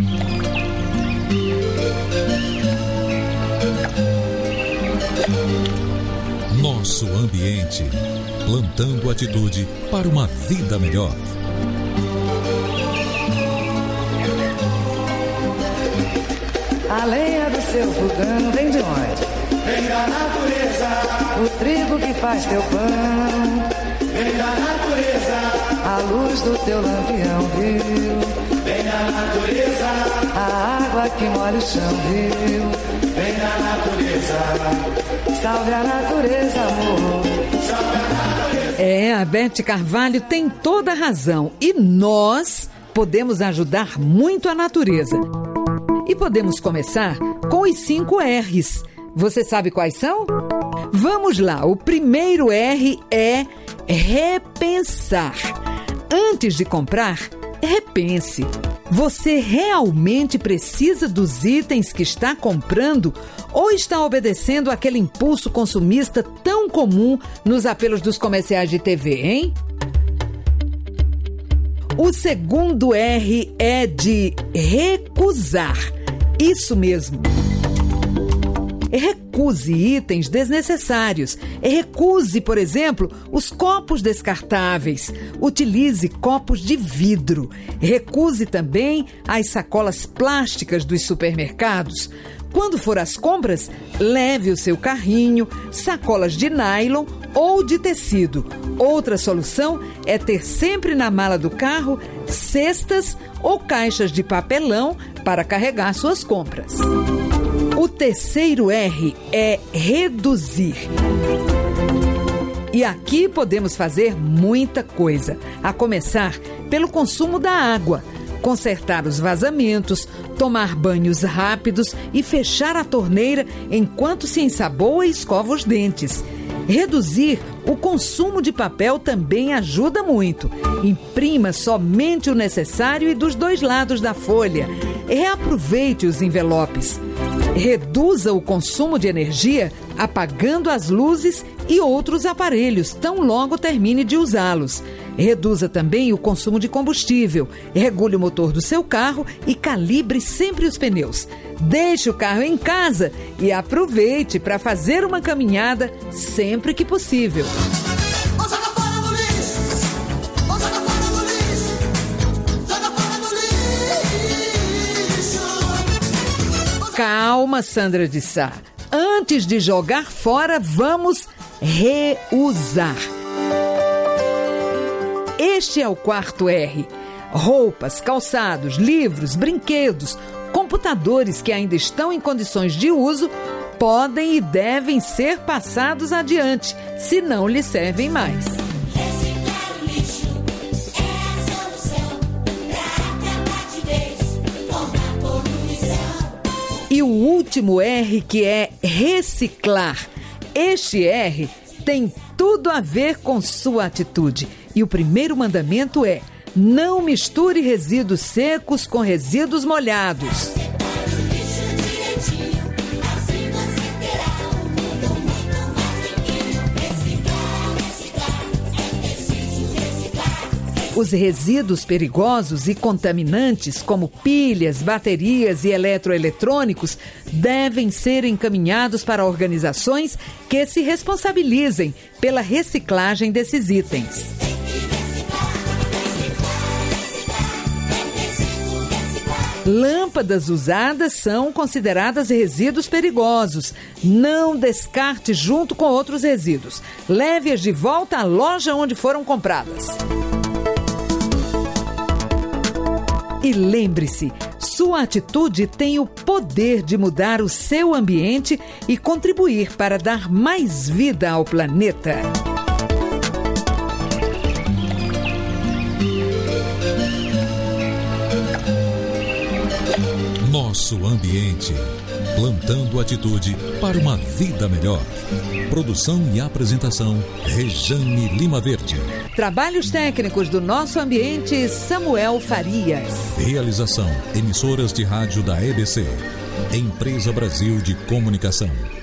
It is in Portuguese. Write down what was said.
Nosso ambiente, plantando atitude para uma vida melhor. A lenha do seu fogão vem de onde? Vem da natureza. O trigo que faz teu pão vem da natureza. A luz do teu lampião, viu? Vem da natureza. A água que molha o chão, viu? Vem da natureza. Salve a natureza, amor. Salve a natureza. A Beth Carvalho tem toda a razão. E nós podemos ajudar muito a natureza. E podemos começar com os 5 R's. Você sabe quais são? Vamos lá, o primeiro R é repensar. Antes de comprar, repense. Você realmente precisa dos itens que está comprando ou está obedecendo àquele impulso consumista tão comum nos apelos dos comerciais de TV, hein? O segundo R é de recusar. Isso mesmo. Recuse itens desnecessários. Recuse, por exemplo, os copos descartáveis. Utilize copos de vidro. Recuse também as sacolas plásticas dos supermercados. Quando for às compras, leve o seu carrinho, sacolas de nylon ou de tecido. Outra solução é ter sempre na mala do carro cestas ou caixas de papelão para carregar suas compras. O terceiro R é reduzir. E aqui podemos fazer muita coisa, a começar pelo consumo da água. Consertar os vazamentos, tomar banhos rápidos e fechar a torneira enquanto se ensaboa e escova os dentes. Reduzir o consumo de papel também ajuda muito. Imprima somente o necessário e dos 2 lados da folha. Reaproveite os envelopes. Reduza o consumo de energia apagando as luzes e outros aparelhos tão logo termine de usá-los. Reduza também o consumo de combustível. Regule o motor do seu carro e calibre sempre os pneus. Deixe o carro em casa e aproveite para fazer uma caminhada sempre que possível. Calma, Sandra de Sá. Antes de jogar fora, vamos reusar. Este é o quarto R. Roupas, calçados, livros, brinquedos, computadores que ainda estão em condições de uso podem e devem ser passados adiante, se não lhe servem mais. Reciclar o lixo é a solução para acabar de vez com a poluição. E o último R, que é reciclar. Este R tem tudo a ver com sua atitude. E o primeiro mandamento é: não misture resíduos secos com resíduos molhados. Os resíduos perigosos e contaminantes, como pilhas, baterias e eletroeletrônicos, devem ser encaminhados para organizações que se responsabilizem pela reciclagem desses itens. Lâmpadas usadas são consideradas resíduos perigosos. Não descarte junto com outros resíduos. Leve-as de volta à loja onde foram compradas. E lembre-se, sua atitude tem o poder de mudar o seu ambiente e contribuir para dar mais vida ao planeta. Nosso ambiente, plantando atitude para uma vida melhor. Produção e apresentação, Rejane Lima Verde. Trabalhos técnicos do Nosso Ambiente, Samuel Farias. Realização, emissoras de rádio da EBC. Empresa Brasil de Comunicação.